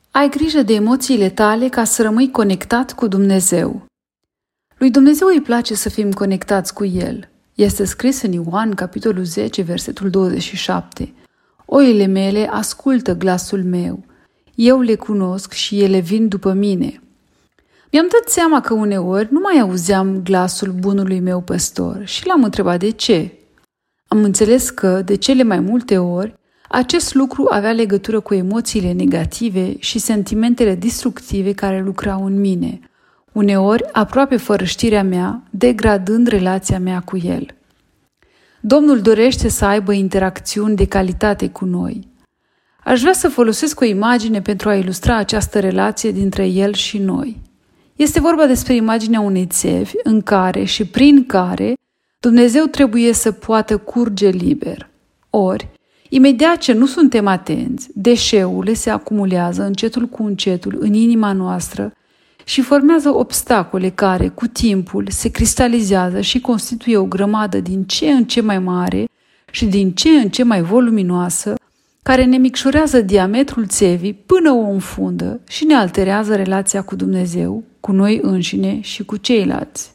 Ai grijă de emoțiile tale ca să rămâi conectat cu Dumnezeu. Lui Dumnezeu îi place să fim conectați cu El. Este scris în Ioan, capitolul 10, versetul 27. Oile mele ascultă glasul meu. Eu le cunosc și ele vin după mine. Mi-am dat seama că uneori nu mai auzeam glasul bunului meu păstor și l-am întrebat de ce. Am înțeles că, de cele mai multe ori, acest lucru avea legătură cu emoțiile negative și sentimentele destructive care lucrau în mine, uneori aproape fără știrea mea, degradând relația mea cu El. Domnul dorește să aibă interacțiuni de calitate cu noi. Aș vrea să folosesc o imagine pentru a ilustra această relație dintre El și noi. Este vorba despre imaginea unei țevi în care și prin care Dumnezeu trebuie să poată curge liber. Ori, imediat ce nu suntem atenți, deșeurile se acumulează încetul cu încetul în inima noastră și formează obstacole care, cu timpul, se cristalizează și constituie o grămadă din ce în ce mai mare și din ce în ce mai voluminoasă, care ne micșorează diametrul țevii până o înfundă și ne alterează relația cu Dumnezeu, cu noi înșine și cu ceilalți.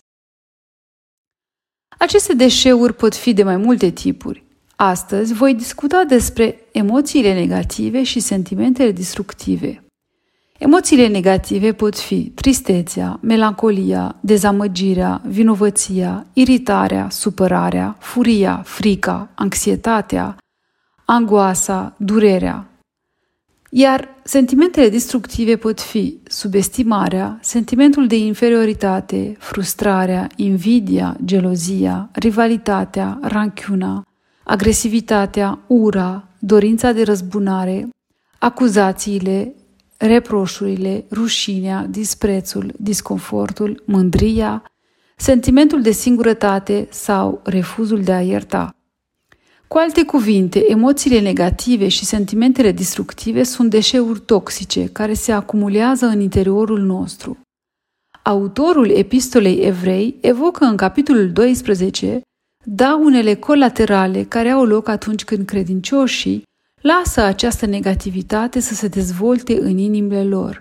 Aceste deșeuri pot fi de mai multe tipuri. Astăzi voi discuta despre emoțiile negative și sentimentele destructive. Emoțiile negative pot fi tristețea, melancolia, dezamăgirea, vinovăția, iritarea, supărarea, furia, frica, anxietatea, angoasa, durerea. Iar sentimentele destructive pot fi subestimarea, sentimentul de inferioritate, frustrarea, invidia, gelozia, rivalitatea, ranchiuna, agresivitatea, ura, dorința de răzbunare, acuzațiile, reproșurile, rușinea, disprețul, disconfortul, mândria, sentimentul de singurătate sau refuzul de a ierta. Cu alte cuvinte, emoțiile negative și sentimentele destructive sunt deșeuri toxice care se acumulează în interiorul nostru. Autorul Epistolei Evrei evocă în capitolul 12 daunele colaterale care au loc atunci când credincioșii lasă această negativitate să se dezvolte în inimile lor.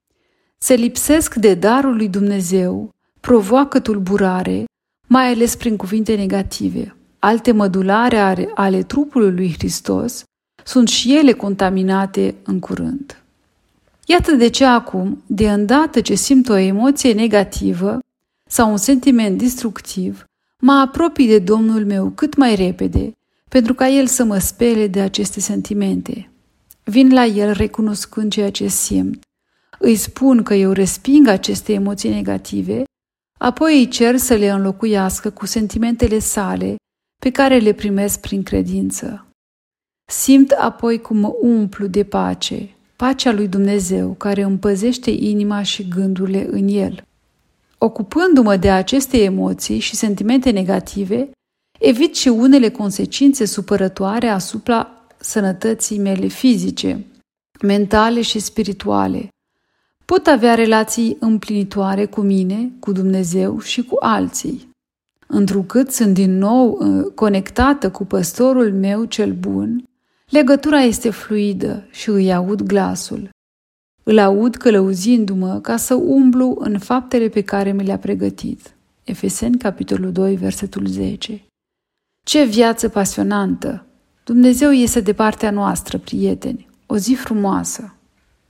Se lipsesc de darul lui Dumnezeu, provoacă tulburare, mai ales prin cuvinte negative. Alte mădulare ale trupului lui Hristos sunt și ele contaminate în curând. Iată de ce acum, de îndată ce simt o emoție negativă sau un sentiment destructiv, mă apropii de Domnul meu cât mai repede, pentru ca El să mă spele de aceste sentimente. Vin la El recunoscând ceea ce simt. Îi spun că eu resping aceste emoții negative, apoi îi cer să le înlocuiască cu sentimentele sale, pe care le primesc prin credință. Simt apoi cum mă umplu de pace, pacea lui Dumnezeu care îmi păzește inima și gândurile în El. Ocupându-mă de aceste emoții și sentimente negative, evit și unele consecințe supărătoare asupra sănătății mele fizice, mentale și spirituale. Pot avea relații împlinitoare cu mine, cu Dumnezeu și cu alții. Întrucât sunt din nou conectată cu păstorul meu cel bun, legătura este fluidă și îi aud glasul. Îl aud călăuzindu-mă ca să umblu în faptele pe care mi le-a pregătit. Efeseni, capitolul 2, versetul 10. Ce viață pasionantă! Dumnezeu este de partea noastră, prieteni. O zi frumoasă!